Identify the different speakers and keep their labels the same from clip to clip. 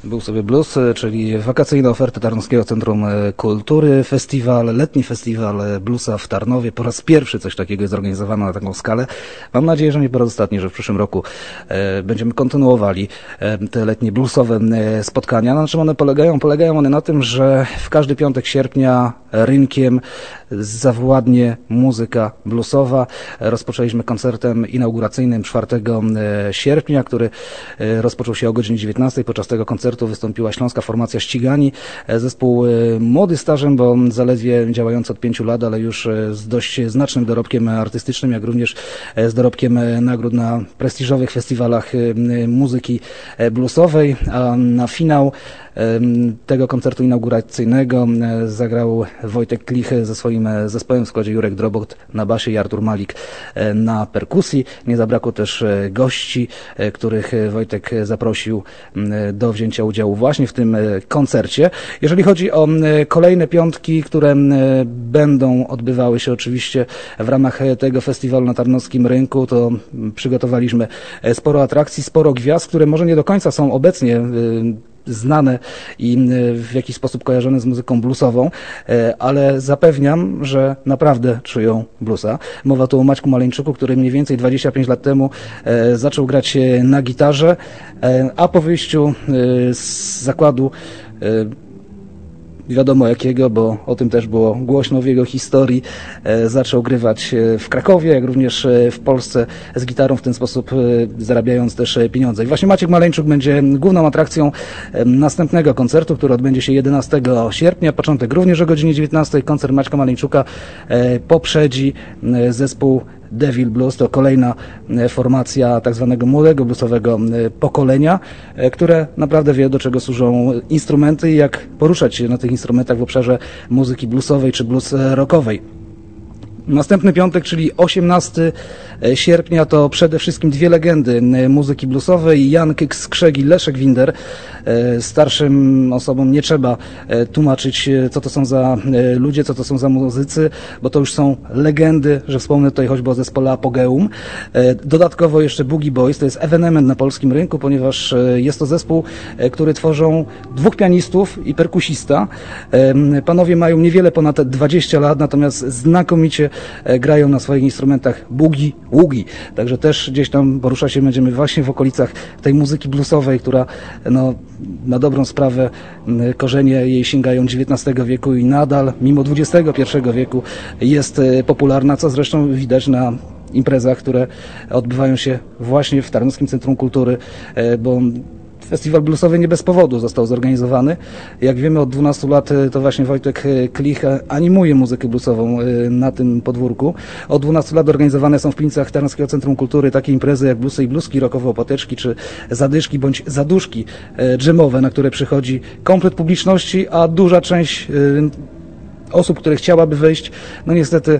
Speaker 1: Był sobie blues, czyli wakacyjna oferta Tarnowskiego Centrum Kultury, letni festiwal bluesa w Tarnowie. Po raz pierwszy coś takiego jest zorganizowano na taką skalę. Mam nadzieję, że nie po raz ostatni, że w przyszłym roku będziemy kontynuowali te letnie bluesowe spotkania. Na czym one polegają? Polegają one na tym, że w każdy piątek sierpnia rynkiem zawładnie muzyka bluesowa. Rozpoczęliśmy koncertem inauguracyjnym 4 sierpnia, który rozpoczął się o godzinie 19. Podczas tego koncertu wystąpiła Śląska Formacja Ścigani, zespół młody stażem, bo zaledwie działający od 5 lat, ale już z dość znacznym dorobkiem artystycznym, jak również z dorobkiem nagród na prestiżowych festiwalach muzyki bluesowej, a na finał tego koncertu inauguracyjnego zagrał Wojtek Klich ze swoim zespołem w składzie Jurek Drobot na basie i Artur Malik na perkusji. Nie zabrakło też gości, których Wojtek zaprosił do wzięcia udziału właśnie w tym koncercie. Jeżeli chodzi o kolejne piątki, które będą odbywały się oczywiście w ramach tego festiwalu na Tarnowskim Rynku, to przygotowaliśmy sporo atrakcji, sporo gwiazd, które może nie do końca są obecnie znane i w jakiś sposób kojarzone z muzyką bluesową, ale zapewniam, że naprawdę czują bluesa. Mowa tu o Maćku Maleńczuku, który mniej więcej 25 lat temu zaczął grać na gitarze, a po wyjściu z zakładu wiadomo jakiego, bo o tym też było głośno w jego historii, zaczął grywać w Krakowie, jak również w Polsce z gitarą, w ten sposób zarabiając też pieniądze. I właśnie Maciek Maleńczuk będzie główną atrakcją następnego koncertu, który odbędzie się 11 sierpnia, początek również o godzinie 19. Koncert Maćka Maleńczuka poprzedzi zespół Devil Blues. To kolejna formacja tak zwanego młodego bluesowego pokolenia, które naprawdę wie, do czego służą instrumenty i jak poruszać się na tych instrumentach w obszarze muzyki bluesowej czy blues rockowej. Następny piątek, czyli 18 sierpnia, to przede wszystkim dwie legendy muzyki bluesowej, Jan Kyks-Skrzeg i Leszek Winder. Starszym osobom nie trzeba tłumaczyć, co to są za ludzie, co to są za muzycy, bo to już są legendy, że wspomnę tutaj choćby o zespole Apogeum. Dodatkowo jeszcze Boogie Boys, to jest ewenement na polskim rynku, ponieważ jest to zespół, który tworzą dwóch pianistów i perkusista. Panowie mają niewiele ponad 20 lat, natomiast znakomicie grają na swoich instrumentach boogie-woogie. Także też gdzieś tam porusza się będziemy właśnie w okolicach tej muzyki bluesowej, która na dobrą sprawę korzenie jej sięgają XIX wieku i nadal, mimo XXI wieku, jest popularna, co zresztą widać na imprezach, które odbywają się właśnie w Tarnowskim Centrum Kultury, bo Festiwal bluesowy nie bez powodu został zorganizowany. Jak wiemy, od 12 lat to właśnie Wojtek Klich animuje muzykę bluesową na tym podwórku. Od 12 lat organizowane są w Piwnicach Tarnowskiego Centrum Kultury takie imprezy jak bluesy i blueski, rockowe opoteczki czy zadyszki bądź zaduszki dżemowe, na które przychodzi komplet publiczności, a duża część osób, które chciałaby wejść, no niestety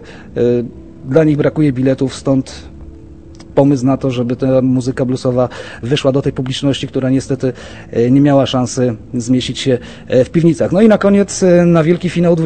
Speaker 1: dla nich brakuje biletów, stąd pomysł na to, żeby ta muzyka bluesowa wyszła do tej publiczności, która niestety nie miała szansy zmieścić się w piwnicach. No i na koniec, na wielki finał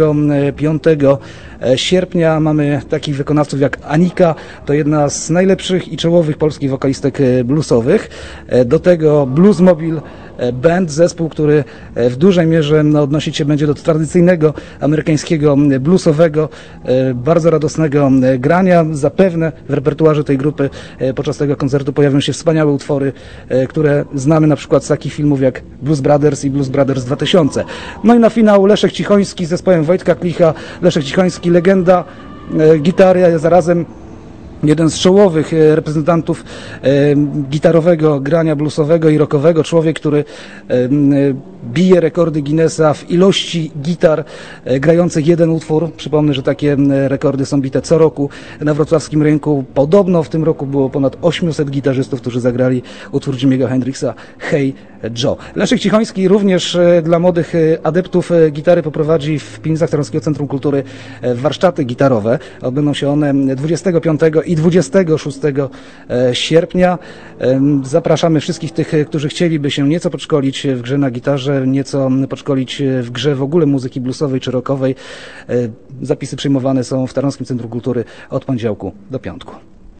Speaker 1: 25 sierpnia mamy takich wykonawców jak Anika, to jedna z najlepszych i czołowych polskich wokalistek bluesowych. Do tego Bluesmobile Band, zespół, który w dużej mierze odnosić się będzie do tradycyjnego amerykańskiego bluesowego, bardzo radosnego grania. Zapewne w repertuarze tej grupy podczas tego koncertu pojawią się wspaniałe utwory, które znamy na przykład z takich filmów jak Blues Brothers i Blues Brothers 2000. No i na finał Leszek Cichoński z zespołem Wojtka Klicha. Leszek Cichoński, legenda gitary, a zarazem jeden z czołowych reprezentantów gitarowego grania bluesowego i rockowego. Człowiek, który bije rekordy Guinnessa w ilości gitar grających jeden utwór. Przypomnę, że takie rekordy są bite co roku na wrocławskim rynku. Podobno w tym roku było ponad 800 gitarzystów, którzy zagrali utwór Jimiego Hendrixa Hey Joe. Leszek Cichoński również dla młodych adeptów gitary poprowadzi w Piwnicach Tarnowskiego Centrum Kultury warsztaty gitarowe. Odbędą się one 25 i 26 sierpnia. Zapraszamy wszystkich tych, którzy chcieliby się nieco podszkolić w grze na gitarze, nieco podszkolić w grze w ogóle muzyki bluesowej czy rockowej. Zapisy przyjmowane są w Tarnowskim Centrum Kultury od poniedziałku do piątku.